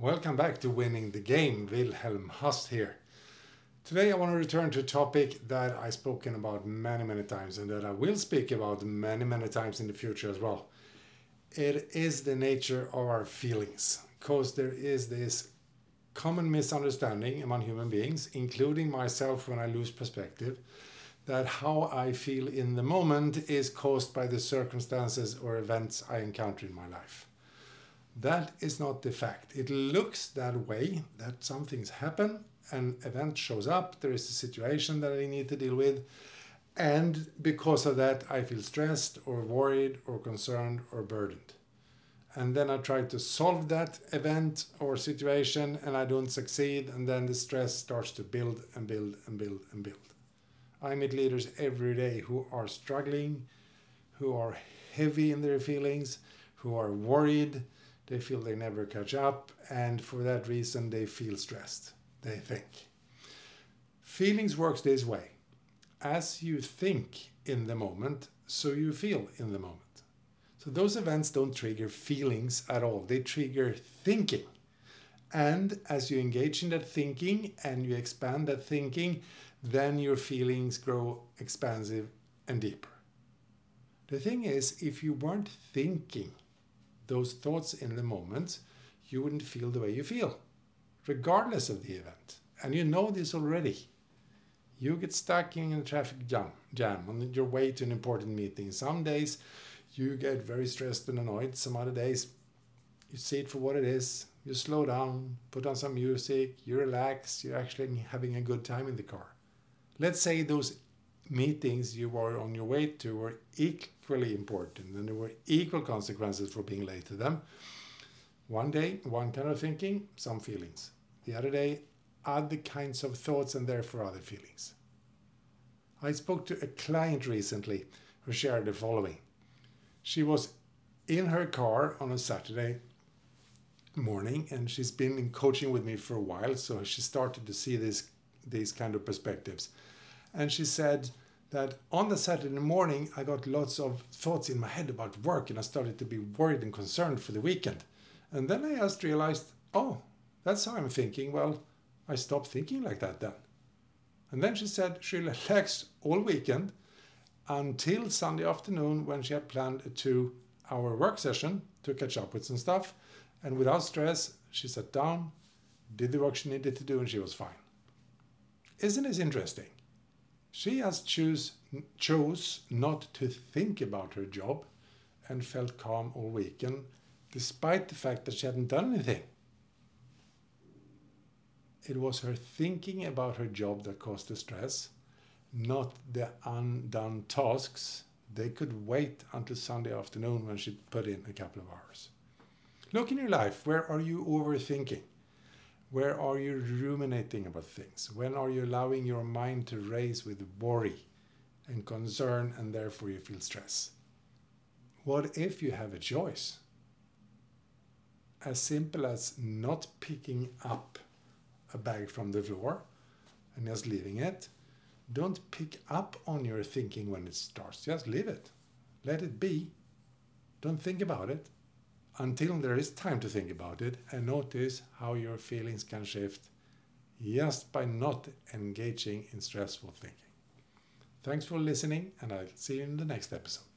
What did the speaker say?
Welcome back to Winning the Game. Wilhelm Hust here. Today I want to return to a topic that I've spoken about many times and that I will speak about many times in the future as well. It is the nature of our feelings, because there is this common misunderstanding among human beings, including myself when I lose perspective, that how I feel in the moment is caused by the circumstances or events I encounter in my life. That is not the fact. It looks that way, that some things happen, an event shows up, there is a situation that I need to deal with, and because of that I feel stressed or worried or concerned or burdened. And then I try to solve that event or situation and I don't succeed, and then the stress starts to build and build and build and build. I meet leaders every day who are struggling, who are heavy in their feelings, who are worried. They feel they never catch up, and for that reason they feel stressed, they think. Feelings works this way. As you think in the moment, so you feel in the moment. So those events don't trigger feelings at all, they trigger thinking. And as you engage in that thinking and you expand that thinking, then your feelings grow expansive and deeper. The thing is, if you weren't thinking those thoughts in the moment, you wouldn't feel the way you feel, regardless of the event. And you know this already. You get stuck in a traffic jam on your way to an important meeting. Some days you get very stressed and annoyed. Some other days you see it for what it is. You slow down, put on some music, you relax, you're actually having a good time in the car. Let's say those meetings you were on your way to were equally important and there were equal consequences for being late to them. One day, one kind of thinking, some feelings. The other day, other kinds of thoughts and therefore other feelings. I spoke to a client recently who shared the following. She was in her car on a Saturday morning and she's been in coaching with me for a while, so she started to see these kind of perspectives. And she said that on the Saturday morning, I got lots of thoughts in my head about work and I started to be worried and concerned for the weekend. And then I just realized, oh, that's how I'm thinking. Well, I stopped thinking like that then. And then she said she relaxed all weekend until Sunday afternoon when she had planned a 2-hour work session to catch up with some stuff. And without stress, she sat down, did the work she needed to do, and she was fine. Isn't this interesting? She just chose not to think about her job and felt calm all weekend, despite the fact that she hadn't done anything. It was her thinking about her job that caused the stress, not the undone tasks. They could wait until Sunday afternoon when she put in a couple of hours. Look in your life, where are you overthinking? Where are you ruminating about things? When are you allowing your mind to race with worry and concern and therefore you feel stress? What if you have a choice? As simple as not picking up a bag from the floor and just leaving it. Don't pick up on your thinking when it starts. Just leave it. Let it be. Don't think about it until there is time to think about it, and notice how your feelings can shift just by not engaging in stressful thinking. Thanks for listening, and I'll see you in the next episode.